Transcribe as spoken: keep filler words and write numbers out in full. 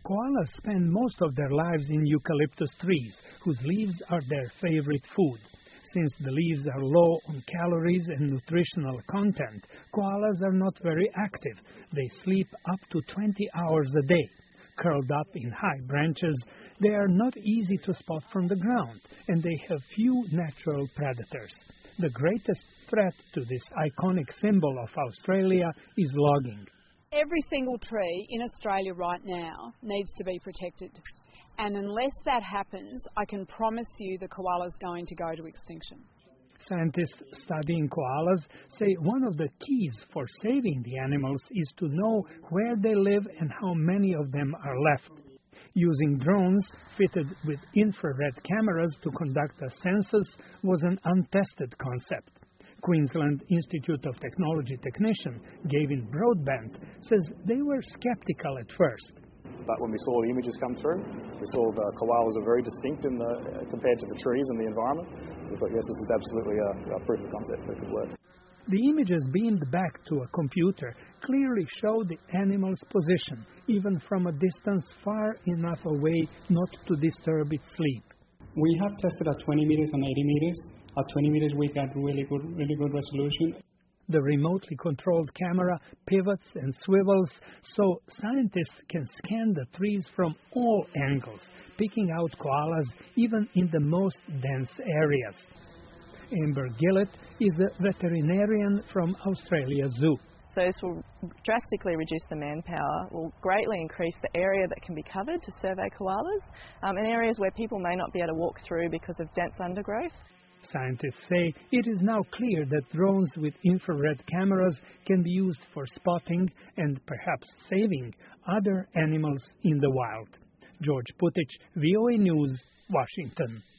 Koalas spend most of their lives in eucalyptus trees, whose leaves are their favorite food. Since the leaves are low on calories and nutritional content, koalas are not very active. They sleep up to twenty hours a day. Curled up in high branches, they are not easy to spot from the ground, and they have few natural predators. The greatest threat to this iconic symbol of Australia is logging. Every single tree in Australia right now needs to be protected. And unless that happens, I can promise you the koala's going to go to extinction. Scientists studying koalas say one of the keys for saving the animals is to know where they live and how many of them are left. Using drones fitted with infrared cameras to conduct a census was an untested concept. Queensland Institute of Technology technician Gavin Broadbent says they were skeptical at first. But when we saw the images come through, we saw the koalas are very distinct in the, uh, compared to the trees and the environment. So we thought, yes, this is absolutely a, a proof of concept that it could work. The images beamed back to a computer clearly show the animal's position, even from a distance far enough away not to disturb its sleep. We have tested at twenty meters and eighty meters. At twenty meters, we got really good, really good resolution. The remotely controlled camera pivots and swivels so scientists can scan the trees from all angles, picking out koalas even in the most dense areas. Amber Gillett is a veterinarian from Australia Zoo. So this will drastically reduce the manpower, will greatly increase the area that can be covered to survey koalas, um, in areas where people may not be able to walk through because of dense undergrowth. Scientists say it is now clear that drones with infrared cameras can be used for spotting and perhaps saving other animals in the wild. George Putich, V O A News, Washington.